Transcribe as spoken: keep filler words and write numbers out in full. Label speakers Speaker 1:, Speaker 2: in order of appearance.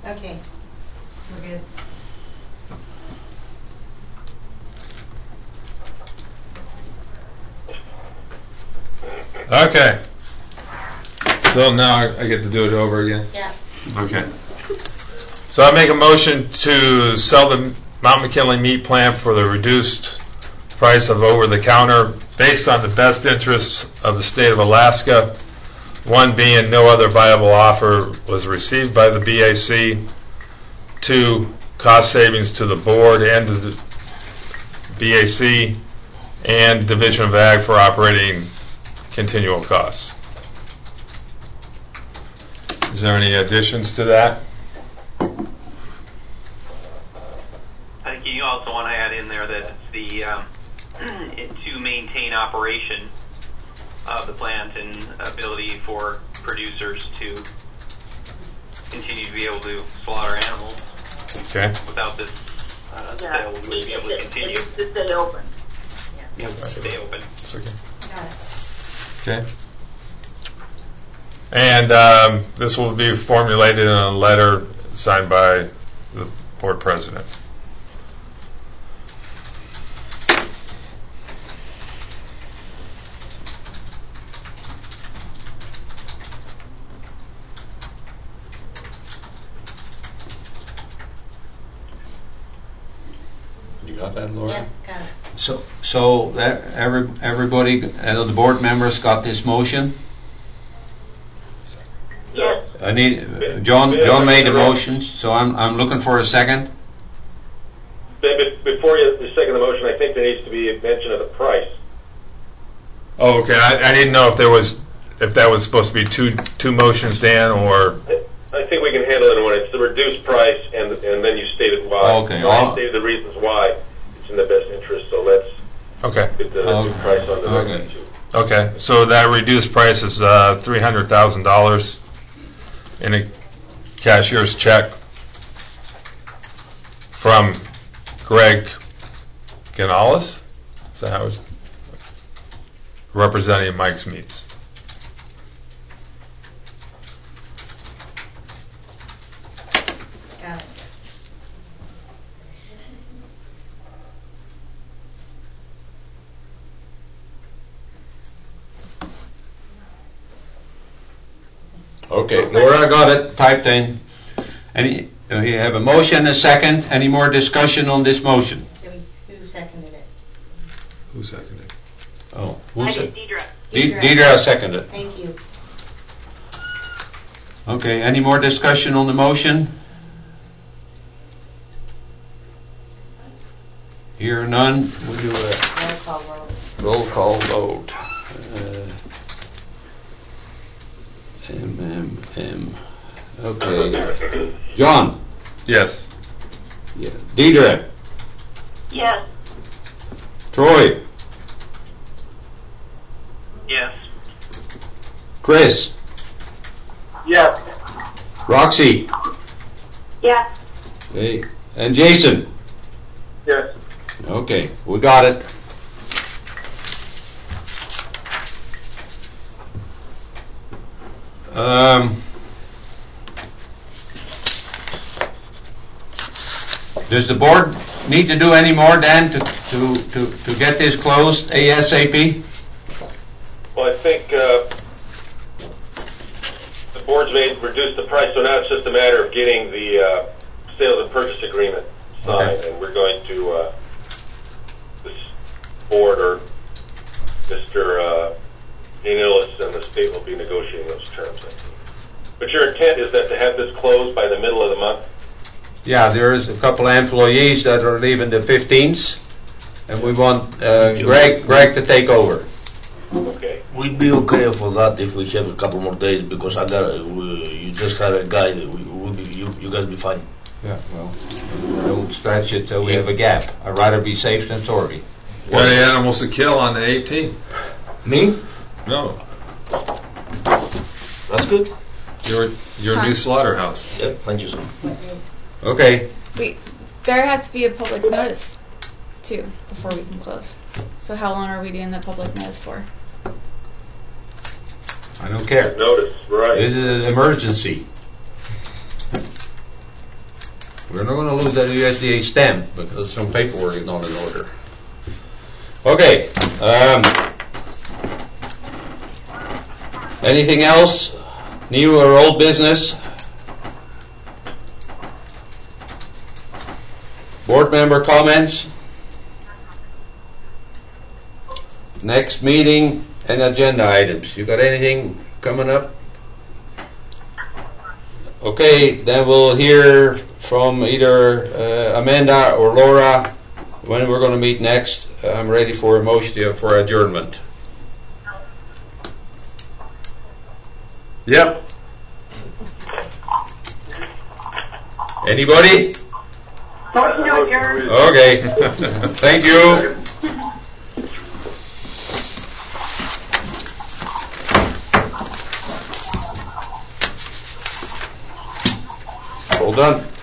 Speaker 1: Okay, we're good.
Speaker 2: Okay. So now I, I get to do it over again?
Speaker 1: Yeah.
Speaker 2: Okay. So I make a motion to sell the Mount McKinley meat plant for the reduced price of over-the-counter based on the best interests of the state of Alaska. One being no other viable offer was received by the B A C. Two, cost savings to the board and the B A C and Division of Ag for operating continual costs. Is there any additions to that?
Speaker 3: I think you also want to add in there that it's the um, to maintain operation of the plant and ability for producers to continue to be able to slaughter animals.
Speaker 2: Okay.
Speaker 3: Without this uh,
Speaker 4: Yeah,
Speaker 3: sale, we would be able to continue.
Speaker 4: It needs to stay open.
Speaker 3: Yeah, stay open.
Speaker 2: It's okay.
Speaker 1: Got it.
Speaker 2: Okay. And um, this will be formulated in a letter signed by the board president.
Speaker 5: You got that, Laura?
Speaker 1: Yeah, got it.
Speaker 5: So, so that every everybody, uh, the board members got this motion.
Speaker 4: Yes.
Speaker 5: I need uh, John. John made the motion, so I'm I'm looking for a second.
Speaker 6: Be- Before you, you second the motion, I think there needs to be a mention of the price.
Speaker 2: Oh, okay. I, I didn't know if there was if that was supposed to be two two motions, Dan, or
Speaker 6: I, I think we can handle it in one. It's the reduced price, and and then you stated why.
Speaker 5: Okay,
Speaker 6: So
Speaker 5: all-
Speaker 6: I stated the reasons why it's in the best interest. So let's
Speaker 2: okay.
Speaker 6: get the
Speaker 5: Okay.
Speaker 6: new price on the
Speaker 5: Okay.
Speaker 6: record too.
Speaker 2: Okay. So that reduced price is uh, three hundred thousand dollars in a cashier's check from Greg Ganales. Is that how it's representing Mike's Meats?
Speaker 1: Got it.
Speaker 5: Okay, Laura got it typed in. Any? Uh, you have a motion, a second. Any more discussion on this motion?
Speaker 1: Who who seconded it?
Speaker 2: Who seconded?
Speaker 5: Oh,
Speaker 4: I
Speaker 5: who's
Speaker 4: did
Speaker 5: it?
Speaker 4: Deidre.
Speaker 5: De-
Speaker 1: Deidre.
Speaker 5: Deidre seconded.
Speaker 1: Thank you.
Speaker 5: Okay, any more discussion on the motion? Here none. We'll do a
Speaker 1: Roll call roll.
Speaker 5: roll call vote. Uh, M, M, M. Okay. John?
Speaker 2: Yes.
Speaker 5: Yeah. Deidre?
Speaker 4: Yes.
Speaker 5: Troy?
Speaker 3: Yes.
Speaker 5: Chris?
Speaker 6: Yes.
Speaker 5: Roxy?
Speaker 4: Yes.
Speaker 5: Okay. And Jason?
Speaker 6: Yes.
Speaker 5: Okay, we got it. Um, does the board need to do any more, Dan, to, to, to, to get this closed ASAP?
Speaker 6: Well, I think uh, the board's made reduce the price, so now it's just a matter of getting the uh, sales and purchase agreement signed,
Speaker 5: Okay.
Speaker 6: and we're going to uh, this board or Mister Uh, Danilis and the state will be negotiating those terms. I think. But your intent is that to have this closed by the middle of the month?
Speaker 5: Yeah, there is a couple of employees that are leaving the fifteenth, and we want uh, Greg, Greg to take over.
Speaker 6: Okay.
Speaker 7: We'd be okay for that if we have a couple more days because I got a, we, you just had a guy. We would be you, you guys be fine.
Speaker 5: Yeah, well, don't stretch it till we have a gap. I'd rather be safe than sorry.
Speaker 2: Got any animals to kill on the eighteenth?
Speaker 7: Me?
Speaker 2: No.
Speaker 7: That's good.
Speaker 2: Your your new slaughterhouse.
Speaker 7: Yeah, thank you, sir.
Speaker 5: Okay.
Speaker 8: Wait, there has to be a public notice too before we can close. So how long are we doing the public notice for?
Speaker 5: I don't care.
Speaker 6: Notice, right.
Speaker 5: This is an emergency. We're not going to lose that U S D A stamp because some paperwork is not in order. Okay. Um, anything else? New or old business? Board member comments? Next meeting and agenda items. You got anything coming up? Okay, then we'll hear from either uh, Amanda or Laura when we're going to meet next. I'm ready for a motion for adjournment.
Speaker 2: Yep.
Speaker 5: Anybody?
Speaker 4: Motion to adjourn.
Speaker 5: Okay. Thank you. All done.